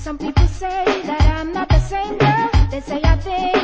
Some people say that I'm not the same girl. They say I think